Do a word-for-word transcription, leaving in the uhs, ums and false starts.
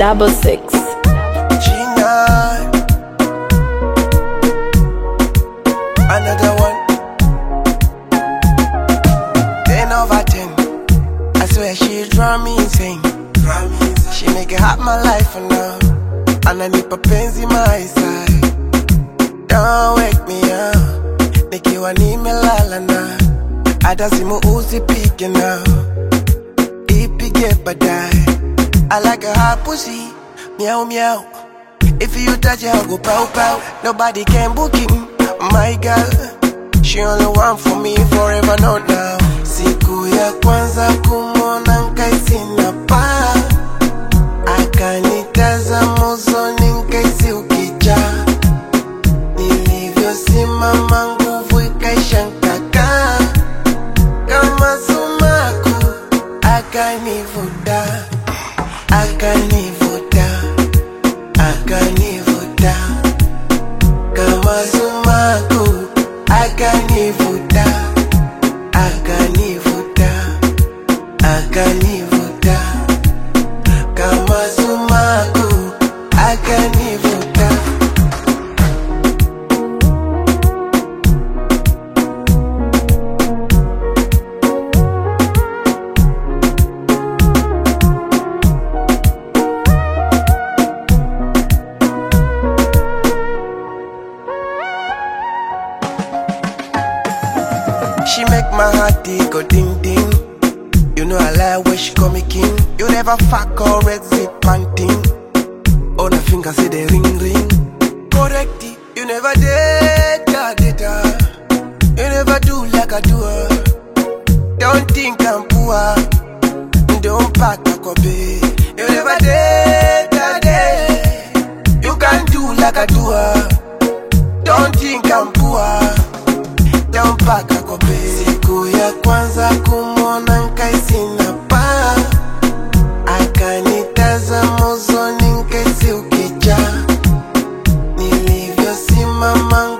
double six. Gina, another one. Ten over ten. I swear she drive me insane. She make it hot my life for now. And I need papenzi my side. Don't wake me up. Make you a need me lala na. Adazimu uzi pike now. Ipige badai. I like a hot pussy. Meow meow. If you touch it, I'll go pow pow. Nobody can book him. My girl, she only one for me forever, not now. Siku ya kwanza kumona nkaisi na pa. Akanitazama usoni nkaisi ukija. Nilivyo simama nguvu ikaisha nkaka. Kama sumaku akanivuta, akanivuta, akanivuta. Kama sumaku akanivuta, akanivuta, akanivuta. Kama sumaku akanivuta. She make my heart go ding ding. You know I like when she call me king. You never fuck or exit panting. On her finger say the ring ring. Correct it. You never date her, date her. You never do like I do her. Don't think I'm poor. Don't pack a copy. You never date her, date. You can't do like I do her. Don't think I'm poor. Don't pack a copy. Siku ya kwanza kumona nkaisi na pa. Akanitazama usoni nkaisi ukija. Nilivyo simama